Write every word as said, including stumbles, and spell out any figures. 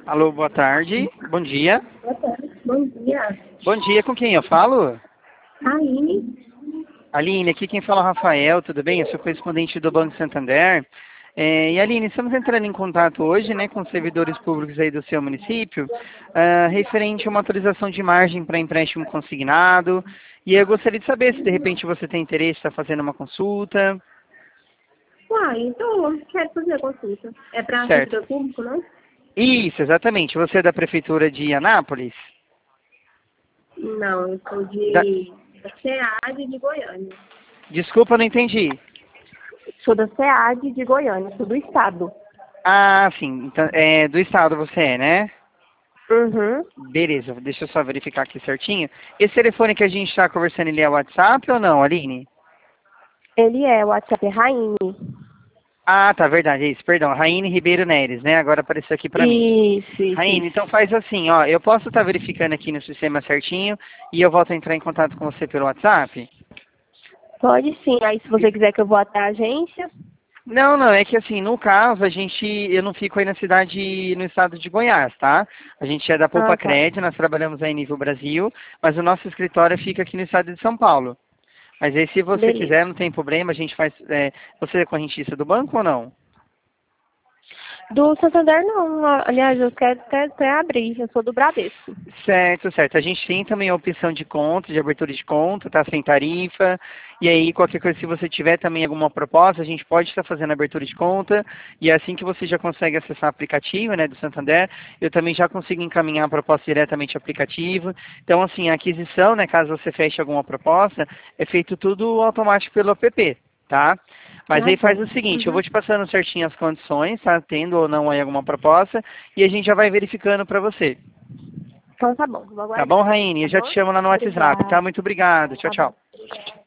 Alô, boa tarde. Bom dia. Boa tarde. Bom dia. Bom dia, com quem eu falo? Aline. Aline, aqui quem fala é o Rafael, tudo bem? Eu sou correspondente do Banco Santander. É, e Aline, estamos entrando em contato hoje, né, com os servidores públicos aí do seu município, ah, referente a uma autorização de margem para empréstimo consignado. E eu gostaria de saber se de repente você tem interesse em estar fazendo uma consulta. Uai, então, quero fazer a consulta. É para Certo. servidor público, não? Isso, exatamente. Você é da Prefeitura de Anápolis? Não, eu sou Da... de da SEAD de Goiânia. Desculpa, não entendi. Sou da SEAD de Goiânia, sou do estado. Ah, sim. Então, é, do estado você é, né? Uhum. Beleza, deixa eu só verificar aqui certinho. Esse telefone que a gente está conversando, ele é WhatsApp ou não, Aline? Ele é o WhatsApp é Raine. Ah, tá, verdade, é isso, perdão. Raine Ribeiro Neres, né? Agora apareceu aqui pra mim. Isso, isso, Raine, isso. então faz assim, ó, eu posso estar verificando aqui no sistema certinho e eu volto a entrar em contato com você pelo WhatsApp? Pode sim. Aí, se você quiser que eu vou até a agência, Não, não, é que assim, no caso, a gente, eu não fico aí na cidade, no estado de Goiás, tá? A gente é da ah, Poupa tá. Cred, nós trabalhamos aí em nível Brasil, mas o nosso escritório fica aqui no estado de São Paulo. Mas aí, se você Beleza. quiser, não tem problema, a gente faz... É, você é correntista do banco ou não? Do Santander, não. Aliás, eu quero até, até abrir. Eu sou do Bradesco. Certo, certo. A gente tem também a opção de conta, de abertura de conta, tá sem tarifa. E aí, qualquer coisa, se você tiver também alguma proposta, a gente pode estar fazendo abertura de conta. E é assim que você já consegue acessar o aplicativo, né, do Santander, eu também já consigo encaminhar a proposta diretamente ao aplicativo. Então, assim, a aquisição, né, caso você feche alguma proposta, é feito tudo automático pelo app, tá? Mas Ah, aí faz bom. o seguinte, eu Uhum. vou te passando certinho as condições, tá? Tendo ou não aí alguma proposta, e a gente já vai verificando para você. Então tá bom, vou Tá bom, aguardar. Raine? Tá Eu já te bom? chamo lá no WhatsApp, Obrigada. tá? Muito obrigado. Tchau, Tá bom. tchau.